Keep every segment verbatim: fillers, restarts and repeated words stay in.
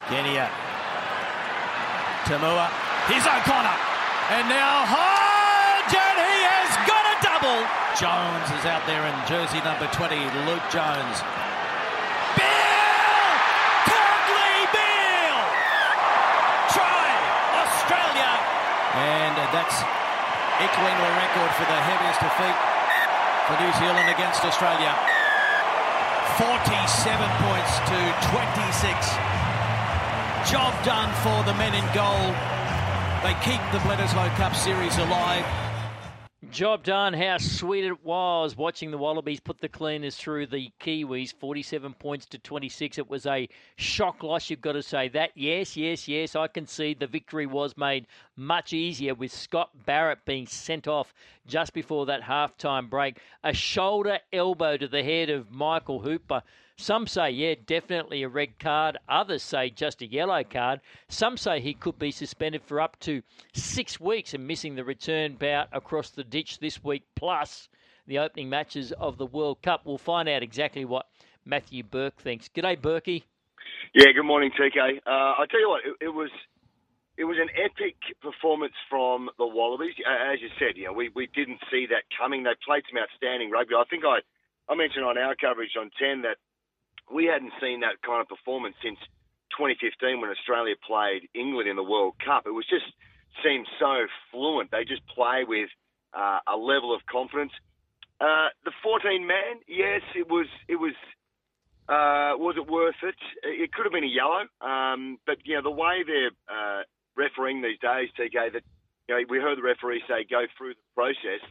Genia. Tamua. Here's O'Connor. And now Hodge, and he has got a double. Jones is out there in jersey number twenty, Luke Jones. Beale! Courtney Beale! Try, Australia! And that's equaling the record for the heaviest defeat for New Zealand against Australia. forty-seven points to twenty-six. Job done for the men in goal. They keep the Bledisloe Cup Series alive. Job done. How sweet it was watching the Wallabies put the cleaners through the Kiwis. forty-seven points to twenty-six. It was a shock loss, you've got to say that. Yes, yes, yes, I concede the victory was made much easier with Scott Barrett being sent off just before that halftime break. A shoulder elbow to the head of Michael Hooper. Some say, yeah, definitely a red card. Others say just a yellow card. Some say he could be suspended for up to six weeks and missing the return bout across the ditch this week, plus the opening matches of the World Cup. We'll find out exactly what Matthew Burke thinks. G'day, Berkey. Yeah, good morning, T K. Uh, I tell you what, it, it was it was an epic performance from the Wallabies. As you said, you know, we, we didn't see that coming. They played some outstanding rugby. I think I, I mentioned on our coverage on ten that we hadn't seen that kind of performance since twenty fifteen when Australia played England in the World Cup. It was just seemed so fluent. They just play with uh, a level of confidence. Uh, the fourteen man, yes, it was. It was. Uh, was it worth it? It could have been a yellow, um, but you know the way they're uh, refereeing these days, T K. That you know we heard the referee say go through the process,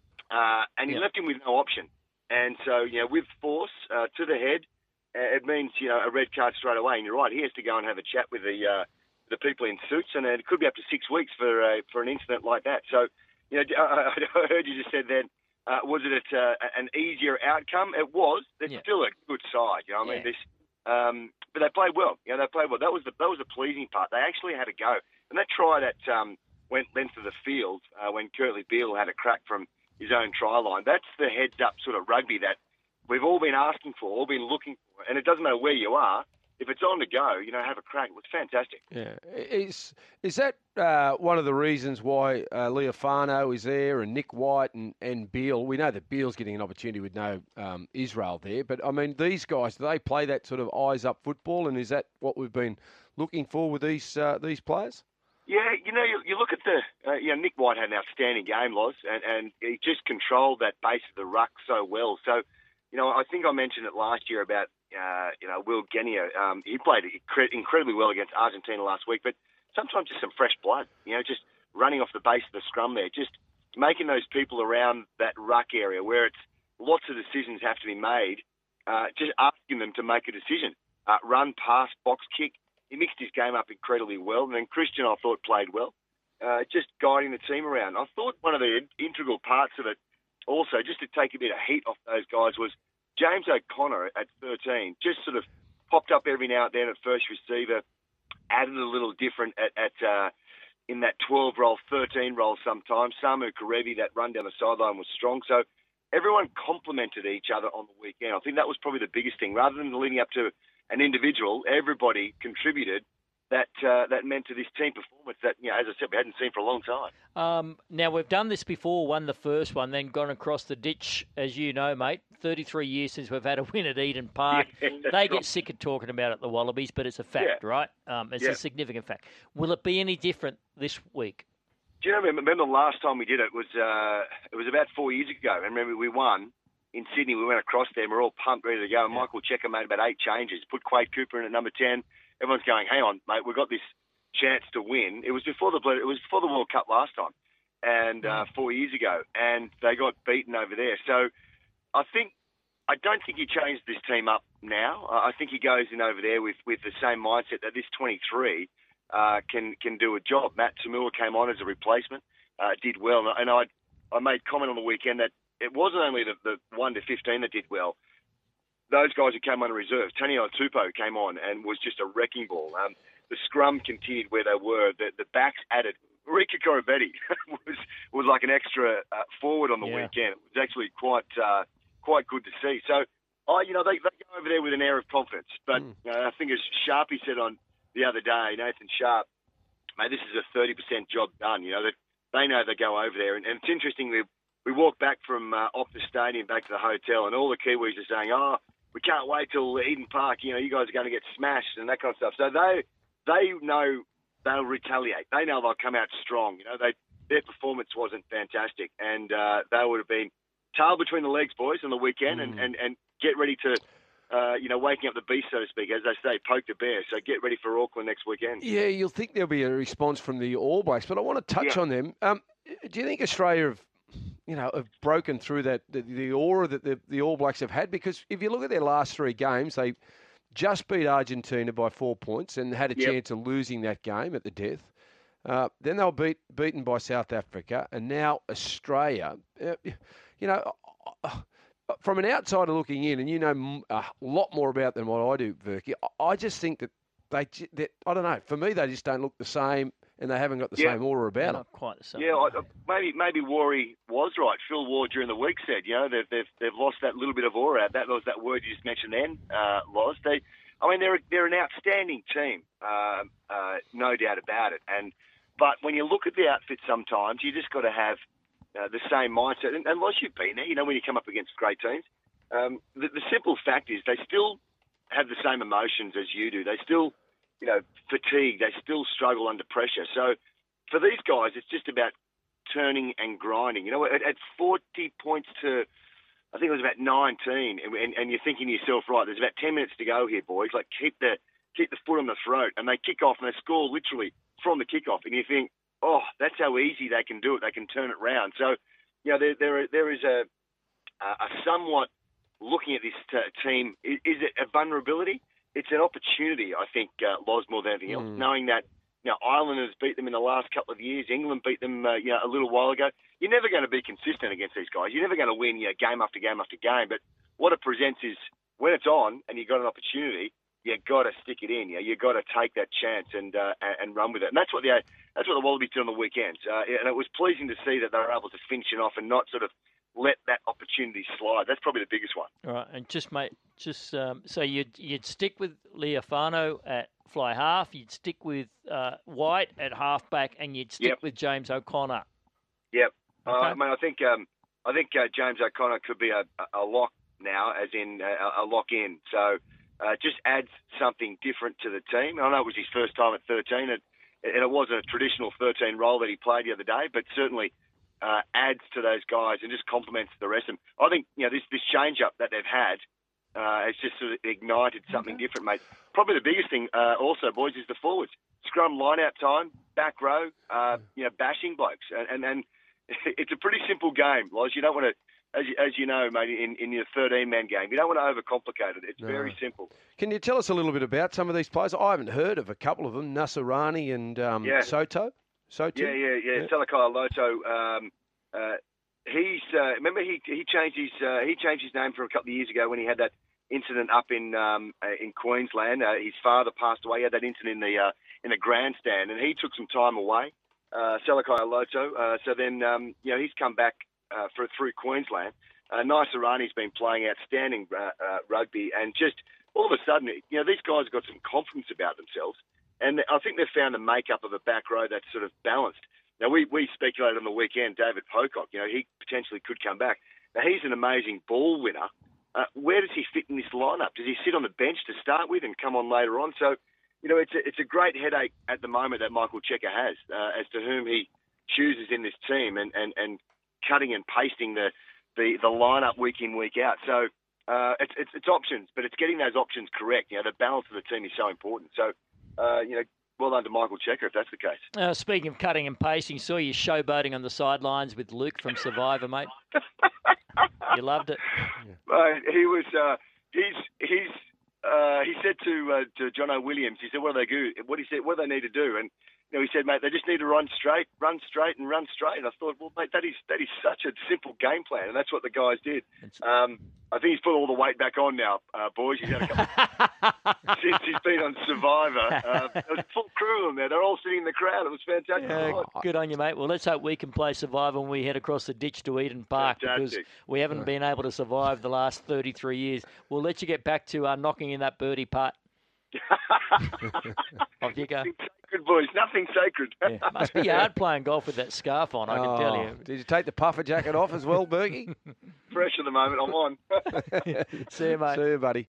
uh, and he yeah. left him with no option. And so you know with force uh, to the head. It means, you know, a red card straight away. And you're right, he has to go and have a chat with the uh, the people in suits, and it could be up to six weeks for uh, for an incident like that. So, you know, I, I heard you just said then, uh, was it uh, an easier outcome? It was. It's yeah. still a good side, you know. I mean, yeah. this, um, but they played well. You know, they played well. That was the that was the pleasing part. They actually had a go, and that try that um, went length of the field uh, when Courtney Beale had a crack from his own try line. That's the heads up sort of rugby that we've all been asking for, all been looking for, and it doesn't matter where you are. If it's on to go, you know, have a crack. It was fantastic. Yeah, is is that uh, one of the reasons why uh, Leofano is there and Nick White and, and Beale? We know that Beale's getting an opportunity with no um, Israel there, but I mean, these guys, do they play that sort of eyes up football, and is that what we've been looking for with these uh, these players? Yeah, you know, you, you look at the, uh, you know, Nick White had an outstanding game, Loz, and, and he just controlled that base of the ruck so well. So, you know, I think I mentioned it last year about, uh, you know, Will Genia. Um, he played incre- incredibly well against Argentina last week, but sometimes just some fresh blood, you know, just running off the base of the scrum there, just making those people around that ruck area where it's lots of decisions have to be made, uh, just asking them to make a decision. Uh, run, pass, box kick. He mixed his game up incredibly well. And then Christian, I thought, played well, uh, just guiding the team around. I thought one of the integral parts of it also, just to take a bit of heat off those guys, was James O'Connor at thirteen, just sort of popped up every now and then at first receiver, added a little different at, at uh, in that twelve role, thirteen role sometimes. Samu Karevi, that run down the sideline was strong. So everyone complemented each other on the weekend. I think that was probably the biggest thing. Rather than leading up to an individual, everybody contributed. That uh, that meant to this team performance that, you know, as I said, we hadn't seen for a long time. Um, now, we've done this before, won the first one, then gone across the ditch, as you know, mate. thirty-three years since we've had a win at Eden Park. Yeah, they right. get sick of talking about it, the Wallabies, but it's a fact, Yeah. right? Um, it's Yeah. a significant fact. Will it be any different this week? Do you know, remember the last time we did it was uh, it was about four years ago, and remember we won in Sydney. We went across there, and we we're all pumped, ready to go, and Yeah. Michael Checker made about eight changes, put Quade Cooper in at number ten. Everyone's going, hang on, mate, we've got this chance to win. It was before the it was before the World Cup last time, and uh, four years ago, and they got beaten over there. So I think I don't think he changed this team up now. I think he goes in over there with, with the same mindset that this twenty-three uh, can can do a job. Matt Tamua came on as a replacement, uh, did well, and I I made comment on the weekend that it wasn't only the, the one to fifteen that did well. Those guys who came on reserves, Tani Tupo came on and was just a wrecking ball. Um, the scrum continued where they were. The, the backs added. Rika Korovetti was was like an extra uh, forward on the Yeah. weekend. It was actually quite uh, quite good to see. So, I you know they, they go over there with an air of confidence. But Mm. uh, I think as Sharpie said on the other day, Nathan Sharp, mate, this is a thirty percent job done. You know, that they know they go over there. And, and it's interesting, we, we walked back from uh, off the stadium back to the hotel, and all the Kiwis are saying, oh, we can't wait till Eden Park, you know, you guys are going to get smashed and that kind of stuff. So they they know they'll retaliate. They know they'll come out strong. You know, they their performance wasn't fantastic, and uh, they would have been tail between the legs, boys, on the weekend, mm. and, and, and get ready to, uh, you know, waking up the beast, so to speak. As they say, poke the bear. So get ready for Auckland next weekend. Yeah, you'll think there'll be a response from the All Blacks, but I want to touch yeah. on them. Um, do you think Australia have, you know, have broken through that the, the aura that the, the All Blacks have had? Because if you look at their last three games, they just beat Argentina by four points and had a yep. chance of losing that game at the death. Uh, then they were beat, beaten by South Africa, and now Australia. Uh, you know, from an outsider looking in, and you know a lot more about them than what I do, Verky, I just think that they, that, I don't know, for me they just don't look the same, and they haven't got the yeah. same aura about them. Not quite the same. Yeah, I, maybe maybe Warry was right. Phil Ward during the week said, you know, they've they've, they've lost that little bit of aura. That was that word you just mentioned then, uh, Loz. They, I mean, they're they're an outstanding team, uh, uh, no doubt about it. And but when you look at the outfit, sometimes you just got to have uh, the same mindset. And, and Loz, you've been there, you know, when you come up against great teams. Um, the, the simple fact is they still have the same emotions as you do. They still, you know, fatigue. They still struggle under pressure. So for these guys, it's just about turning and grinding. You know, at, at forty points to, I think it was about nineteen, and, and, and you're thinking to yourself, right, there's about ten minutes to go here, boys. Like, keep the keep the foot on the throat. And they kick off and they score literally from the kickoff. And you think, oh, that's how easy they can do it. They can turn it round. So, you know, there there, there is a, a somewhat, looking at this t- team, is, is it a vulnerability? It's an opportunity, I think, uh, Loz, more than anything else, Mm. knowing that, you know, Ireland has beat them in the last couple of years. England beat them, uh, you know, a little while ago. You're never going to be consistent against these guys. You're never going to win, you know, game after game after game. But what it presents is when it's on and you've got an opportunity, you got to stick it in. You know, you got to take that chance and uh, and run with it. And that's what the that's what the Wallabies did on the weekends. Uh, and it was pleasing to see that they were able to finish it off and not sort of let that opportunity slide. That's probably the biggest one. All right, and just mate, just um, so you'd you'd stick with Leofano at fly half, you'd stick with uh, White at half back, and you'd stick yep. with James O'Connor. Yep. Okay. Uh, I mean, I think um, I think uh, James O'Connor could be a, a lock now, as in a, a lock in. So uh, just adds something different to the team. I know it was his first time at thirteen, and, and it wasn't a traditional thirteen role that he played the other day, but certainly. Uh, adds to those guys and just complements the rest of them. I think, you know, this, this change-up that they've had uh, has just sort of ignited something okay. different, mate. Probably the biggest thing uh, also, boys, is the forwards. Scrum line-out time, back row, uh, you know, bashing blokes. And, and, and it's a pretty simple game, Loz. You don't want to, as you, as you know, mate, in, in your thirteen-man game, you don't want to overcomplicate it. It's no. very simple. Can you tell us a little bit about some of these players? I haven't heard of a couple of them, Nasarani and um, yeah. Soto. So yeah, yeah, yeah, yeah. Salakai Loto. Um, uh, he's uh, remember he he changed his uh, he changed his name from a couple of years ago when he had that incident up in um, uh, in Queensland. Uh, his father passed away. He had that incident in the uh, in the grandstand, and he took some time away. Uh, Salakai Loto. Uh, so then um, you know he's come back uh, for, through Queensland. Uh, Naisarani's been playing outstanding uh, uh, rugby, and just all of a sudden, you know, these guys have got some confidence about themselves. And I think they've found the makeup of a back row that's sort of balanced. Now, we, we speculated on the weekend, David Pocock, you know, he potentially could come back. Now, he's an amazing ball winner. Uh, where does he fit in this lineup? Does he sit on the bench to start with and come on later on? So, you know, it's a, it's a great headache at the moment that Michael Cheika has uh, as to whom he chooses in this team and, and, and cutting and pasting the, the, the lineup week in, week out. So uh, it's, it's, it's options, but it's getting those options correct. You know, the balance of the team is so important. So, Uh, you know, well done to Michael Cheika if that's the case. Uh, speaking of cutting and pasting, saw you showboating on the sidelines with Luke from Survivor, mate. You loved it. Mate, he was. Uh, he's. He's. Uh, he said to uh, to Jono Williams. He said, "What do they do? What he said? What do they need to do?" And you know, he said, "Mate, they just need to run straight, run straight, and run straight." And I thought, well, mate, that is that is such a simple game plan, and that's what the guys did. Um, I think he's put all the weight back on now, uh, boys. He's had a couple since he's been on Survivor. Uh, there was a full crew of them there. They're all sitting in the crowd. It was fantastic. Yeah, good on you, mate. Well, let's hope we can play Survivor when we head across the ditch to Eden Park fantastic. because we haven't been able to survive the last thirty-three years. We'll let you get back to uh, knocking in that birdie putt. Off you go. Nothing sacred, boys. Nothing sacred. Yeah. Must be hard playing golf with that scarf on, I can Oh, tell you. Did you take the puffer jacket off as well, Bergie? Fresh at the moment. I'm on. See you, mate. See you, buddy.